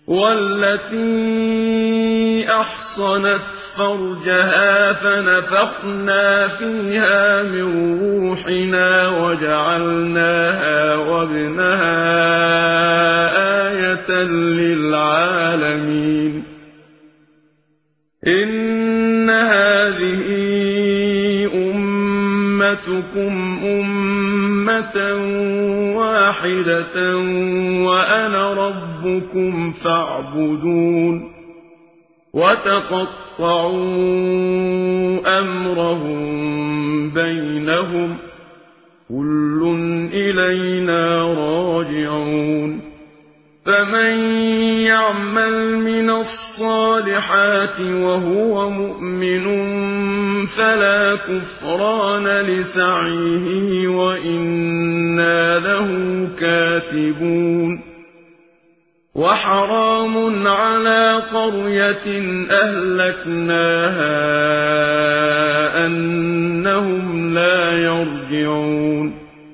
والتي أحصنت فرجها فنفخنا فيها من روحنا وجعلناها وابنها آية للعالمين إن هذه أمتكم أمة واحدة وأنا ربكم فاعبدون وتقطعوا أمرهم بينهم كل إلينا راجعون فمن يعمل من الصالحات وهو مؤمن فلا كفران لسعيه وإنا له كاتبون وحرام على قرية أهلكناها أنهم لا يرجعون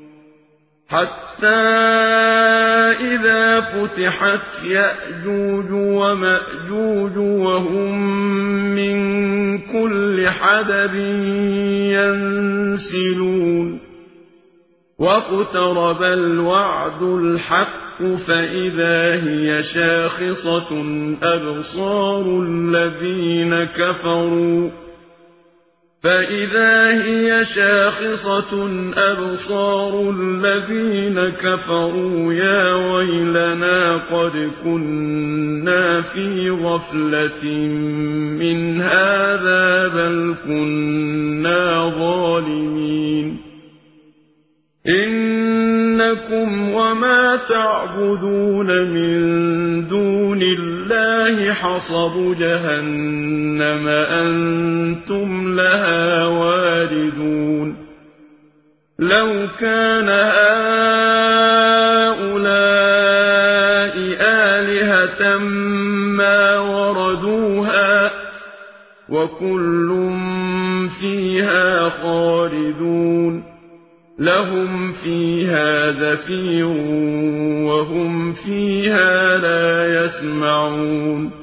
حتى إذا فتحت يأجوج ومأجوج وهم من كل حدب ينسلون واقترب الوعد الحق فإذا هي شاخصة أبصار الذين كفروا يا ويلنا قد كنا في غفلة من هذا بل كنا ظالمين إنكم وما تعبدون من دون الله حصب جهنم أنتم لها واردون لو كان هؤلاء آلهة ما وردوها وكل فيها خالدون لهم فيها زفير وهم فيها لا يسمعون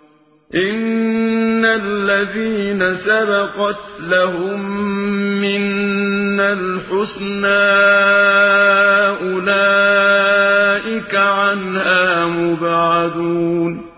إن الذين سبقت لهم منا الحسنى أولئك عنها مبعدون